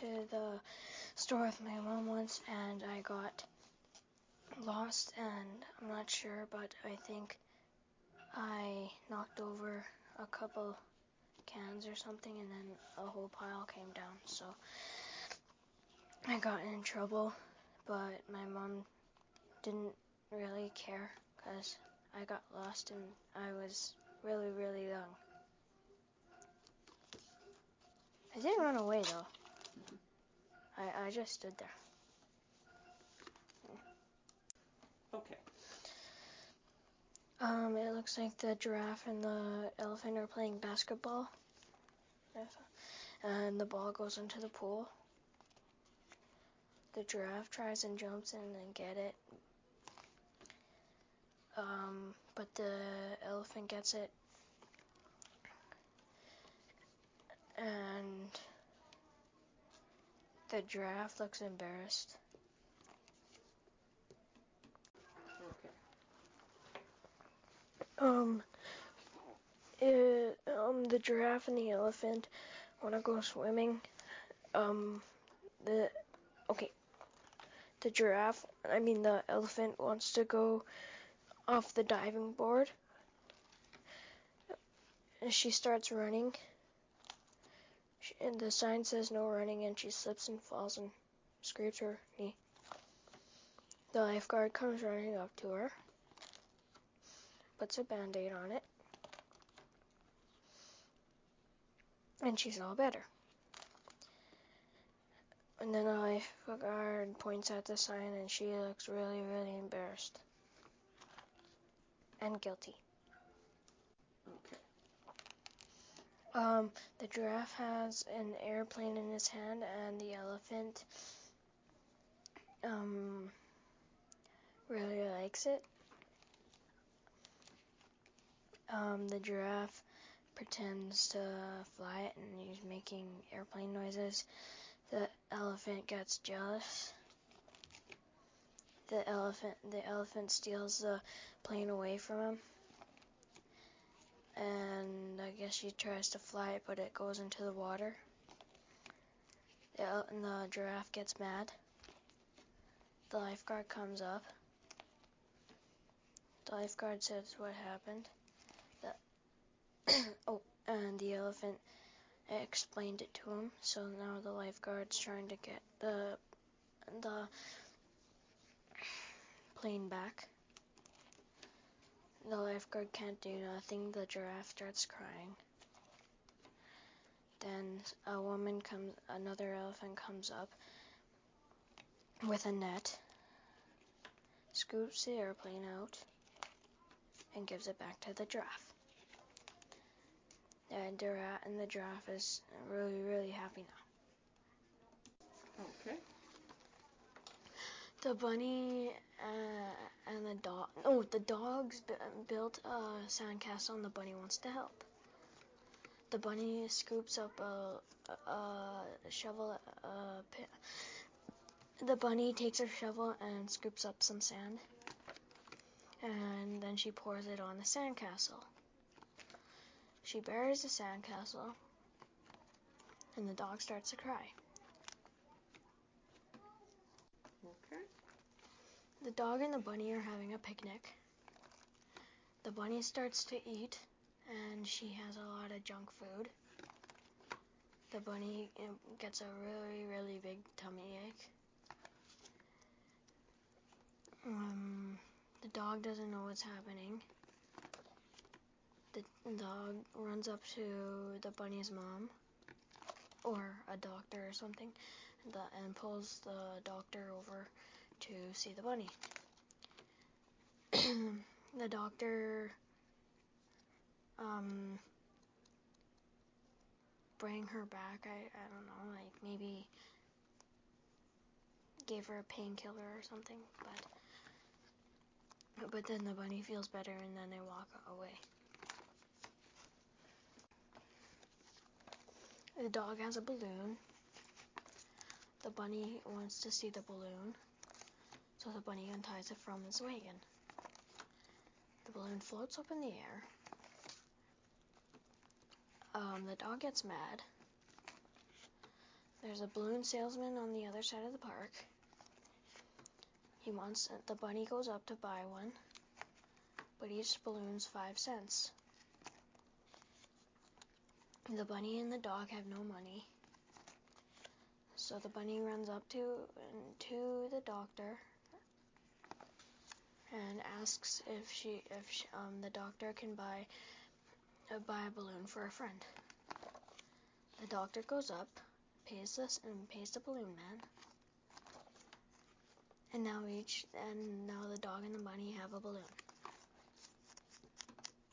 to the store with my mom once, and I got lost, and I'm not sure, but I think I knocked over a couple cans or something, and then a whole pile came down, so I got in trouble, but my mom didn't really care because I got lost and I was really, really young. I didn't run away though. I just stood there. Okay. It looks like the giraffe and the elephant are playing basketball. And the ball goes into the pool. The giraffe tries and jumps in and get it. But the elephant gets it. And the giraffe looks embarrassed. Okay. The giraffe and the elephant want to go swimming. The elephant wants to go off the diving board. And she starts running. And the sign says no running, and she slips and falls and scrapes her knee. The lifeguard comes running up to her, puts a band-aid on it, and she's all better. And then the lifeguard points at the sign, and she looks really, really embarrassed and guilty. Okay. The giraffe has an airplane in his hand, and the elephant really likes it. The giraffe pretends to fly it, and he's making airplane noises. The elephant gets jealous. The elephant steals the plane away from him. And I guess she tries to fly it, but it goes into the water. And the giraffe gets mad. The lifeguard comes up. The lifeguard says what happened. And the elephant explained it to him. So now the lifeguard's trying to get the plane back. The lifeguard can't do nothing. The giraffe starts crying. Then another elephant comes up with a net, scoops the airplane out, and gives it back to the giraffe. And the giraffe is really, really happy now. Okay. The bunny and the dog. The dog's built a sandcastle, and the bunny wants to help. The bunny scoops up a shovel. The bunny takes her shovel and scoops up some sand, and then she pours it on the sandcastle. She buries the sandcastle, and the dog starts to cry. Okay. The dog and the bunny are having a picnic. The bunny starts to eat, and she has a lot of junk food. The bunny gets a really, really big tummy ache. The dog doesn't know what's happening. The dog runs up to the bunny's mom, or a doctor or something, and pulls the doctor over to see the bunny. The doctor bring her back. I don't know, like maybe gave her a painkiller or something, but then the bunny feels better, and then they walk away. The dog has a balloon. The bunny wants to see the balloon, so the bunny unties it from his wagon. The balloon floats up in the air. The dog gets mad. There's a balloon salesman on the other side of the park. The bunny goes up to buy one, but each balloon's 5 cents. The bunny and the dog have no money. So the bunny runs up to the doctor and asks if the doctor can buy a balloon for a friend. The doctor goes up, pays the balloon man, and now the dog and the bunny have a balloon.